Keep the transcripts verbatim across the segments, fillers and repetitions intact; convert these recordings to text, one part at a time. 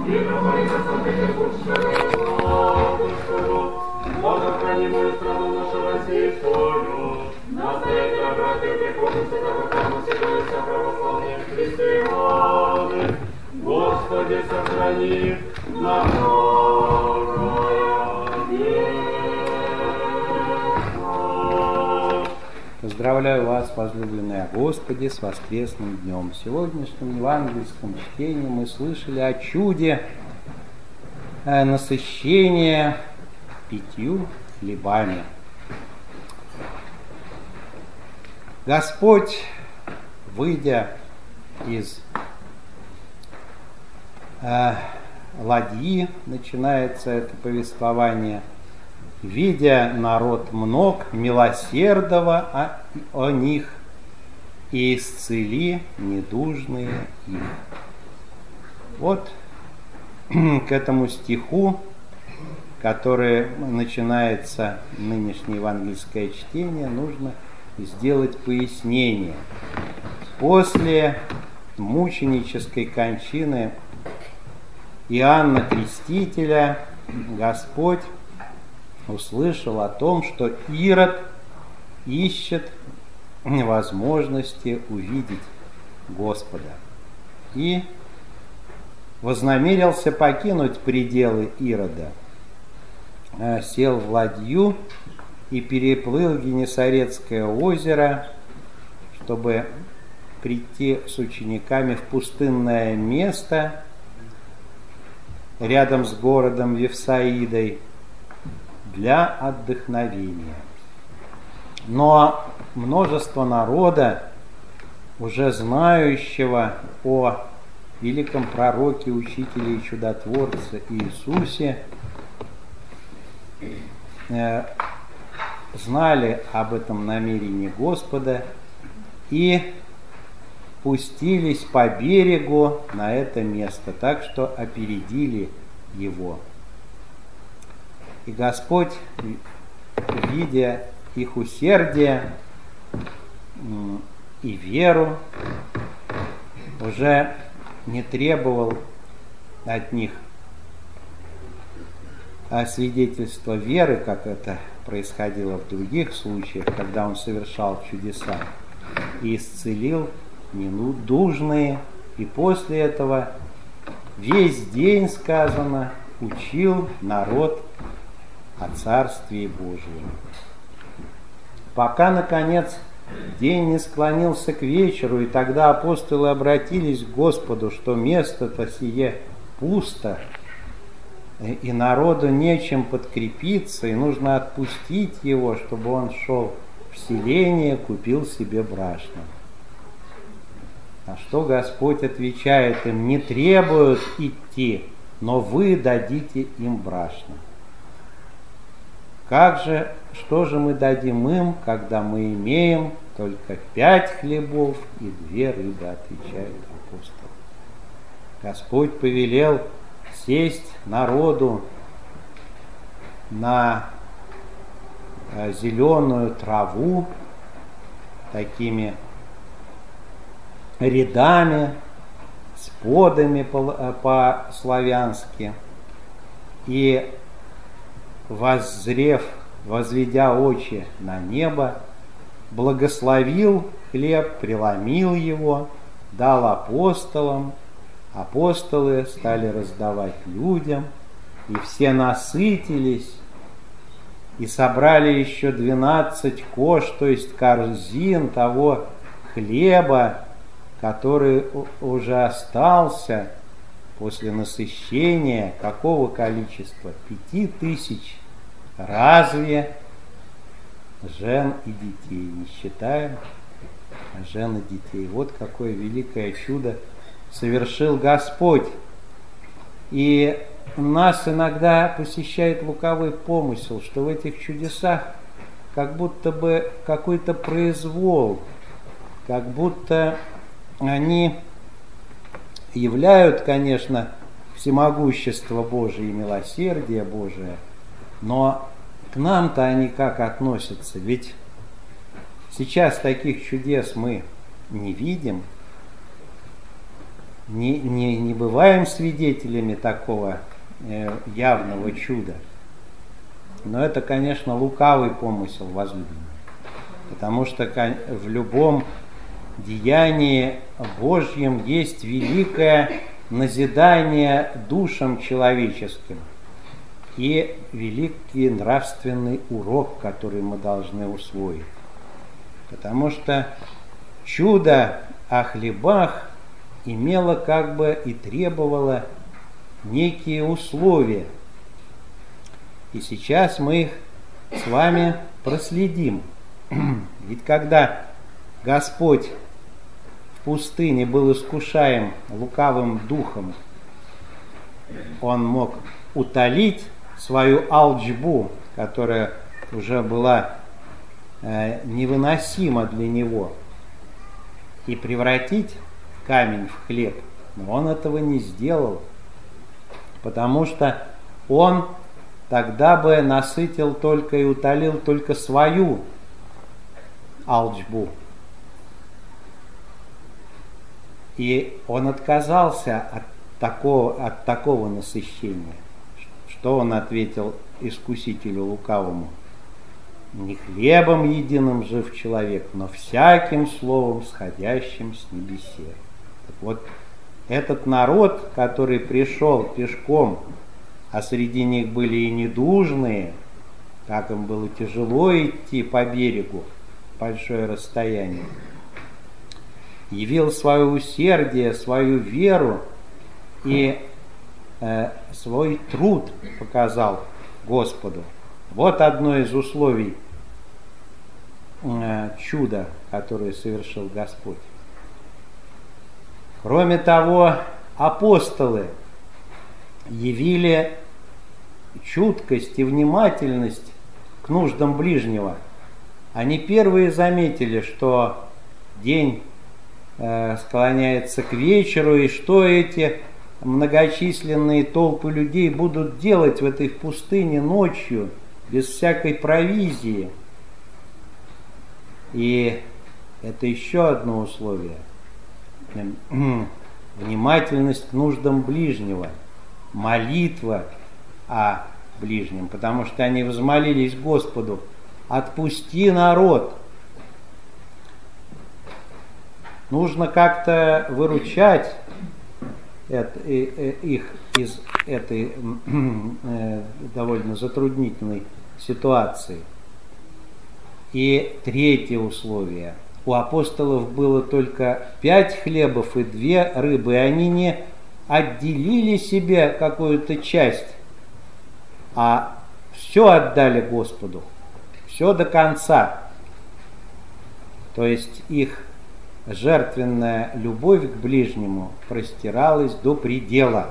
Благохранимую страну нашу российскую, настоятельно братья приходят с православным седуется православным христианам. Господи, сохрани народное вечно. Поздравляю вас, возлюбленные Господи, с воскресным днем. В сегодняшнем евангельском чтении мы слышали о чуде э, насыщения пятью хлебами. Господь, выйдя из э, ладьи, начинается это повествование, видя народ мног, милосердного о, о них, и исцели недужные их. Вот к этому стиху, который начинается нынешнее евангельское чтение, нужно сделать пояснение. После мученической кончины Иоанна Крестителя Господь услышал о том, что Ирод ищет возможности увидеть Господа, и вознамерился покинуть пределы Ирода, сел в ладью и переплыл Генесарецкое озеро, чтобы прийти с учениками в пустынное место рядом с городом Вифсаидой для отдохновения. Но множество народа, уже знающего о великом пророке, учителе и чудотворце Иисусе, э, знали об этом намерении Господа и пустились по берегу на это место, так что опередили его. И Господь, видя их усердие и веру, уже не требовал от них свидетельства веры, как это происходило в других случаях, когда он совершал чудеса, и исцелил недужные, и после этого весь день, сказано, учил народ о Царствии Божьем. Пока, наконец, день не склонился к вечеру, и тогда апостолы обратились к Господу, что место-то сие пусто, и народу нечем подкрепиться, и нужно отпустить его, чтобы он шел в селение, купил себе брашно. На что Господь отвечает им: не требуют идти, но вы дадите им брашно. Как же, что же мы дадим им, когда мы имеем только пять хлебов и две рыбы, отвечает апостол. Господь повелел сесть народу на зеленую траву такими рядами, с подами по-славянски, и, воззрев, возведя очи на небо, благословил хлеб, преломил его, дал апостолам. Апостолы стали раздавать людям, и все насытились, и собрали еще двенадцать кош, то есть корзин того хлеба, который уже остался после насыщения. Какого количества? Пяти тысяч. Разве жен и детей не считаем? Жен и детей. Вот какое великое чудо совершил Господь. И нас иногда посещает лукавый помысел, что в этих чудесах как будто бы какой-то произвол, как будто они являют, конечно, всемогущество Божие и милосердие Божие, но к нам-то они как относятся? Ведь сейчас таких чудес мы не видим. не, не, не бываем свидетелями такого э, явного чуда. Но это, конечно, лукавый помысел возлюбленного. Потому что в любом деянии Божьем есть великое назидание душам человеческим и великий нравственный урок, который мы должны усвоить. Потому что чудо о хлебах имело как бы и требовало некие условия. И сейчас мы их с вами проследим. Ведь когда Господь в пустыне был искушаем лукавым духом, Он мог утолить свою алчбу, которая уже была э, невыносима для него, и превратить камень в хлеб. Но Он этого не сделал, потому что Он тогда бы насытил только и утолил только свою алчбу. И Он отказался от такого, от такого насыщения. Что Он ответил искусителю лукавому? Не хлебом единым жив человек, но всяким словом, сходящим с небесе. Так вот, этот народ, который пришел пешком, а среди них были и недужные, как им было тяжело идти по берегу большое расстояние, явил свое усердие, свою веру и э, свой труд показал Господу. Вот одно из условий э, чуда, которое совершил Господь. Кроме того, апостолы явили чуткость и внимательность к нуждам ближнего. Они первые заметили, что день э, склоняется к вечеру, и что эти многочисленные толпы людей будут делать в этой пустыне ночью, без всякой провизии. И это еще одно условие. Внимательность к нуждам ближнего, молитва о ближнем, потому что они возмолились Господу: отпусти народ. Нужно как-то выручать это, их из этой э, довольно затруднительной ситуации. И третье условие. У апостолов было только пять хлебов и две рыбы, и они не отделили себе какую-то часть, а все отдали Господу, все до конца. То есть их жертвенная любовь к ближнему простиралась до предела.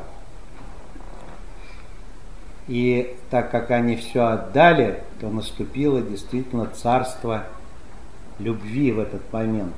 И так как они все отдали, то наступило действительно царство любви в этот момент.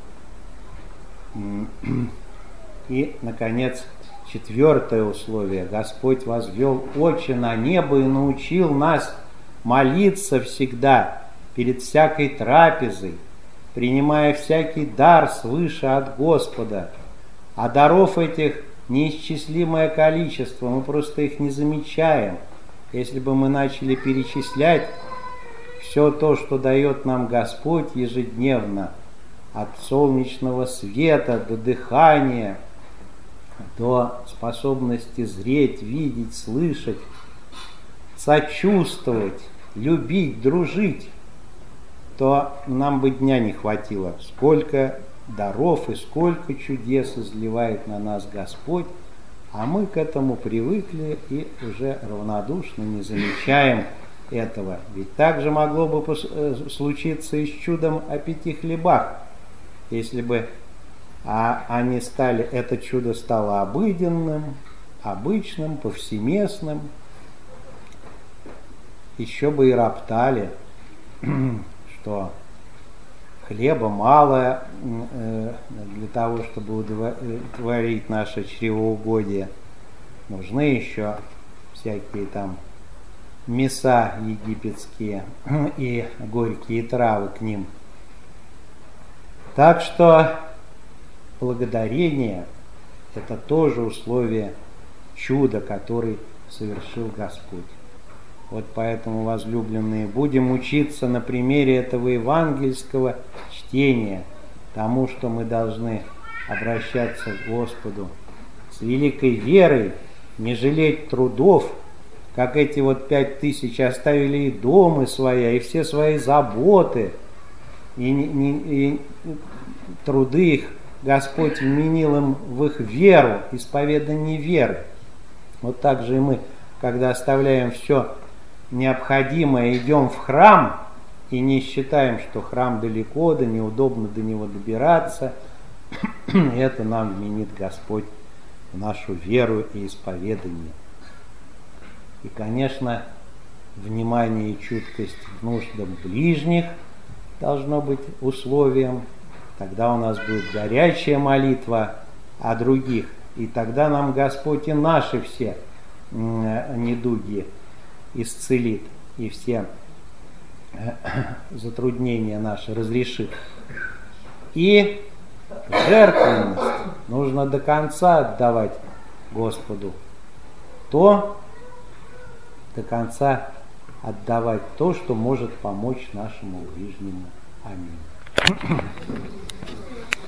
И, наконец, четвертое условие. Господь возвел очи на небо и научил нас молиться всегда перед всякой трапезой, принимая всякий дар свыше от Господа. А даров этих неисчислимое количество, мы просто их не замечаем. Если бы мы начали перечислять все то, что дает нам Господь ежедневно, от солнечного света до дыхания, до способности зреть, видеть, слышать, сочувствовать, любить, дружить, то нам бы дня не хватило. Сколько даров и сколько чудес изливает на нас Господь, а мы к этому привыкли и уже равнодушно не замечаем этого. Ведь так же могло бы случиться и с чудом о пяти хлебах, если бы а они стали, это чудо стало обыденным, обычным, повсеместным, еще бы и роптали, что хлеба мало для того, чтобы удовлетворить наше чревоугодие. Нужны еще всякие там мяса египетские и горькие травы к ним. Так что благодарение Это тоже условие чуда, который совершил Господь. Вот поэтому, возлюбленные, будем учиться на примере этого евангельского чтения тому, что мы должны обращаться к Господу с великой верой, не жалеть трудов, как эти вот пять тысяч оставили и дома свои, и все свои заботы, и, и, и труды их Господь вменил им в их веру, исповедание веры. Вот так же и мы, когда оставляем все необходимое, идем в храм и не считаем, что храм далеко, да неудобно до него добираться, это нам вменит Господь в нашу веру и исповедание. И, конечно, внимание и чуткость к нуждам ближних должно быть условием. Тогда у нас будет горячая молитва о других. И тогда нам Господь и наши все недуги исцелит, и все затруднения наши разрешит. И жертвенность. Нужно до конца отдавать Господу то, до конца отдавать то, что может помочь нашему ближнему. Аминь.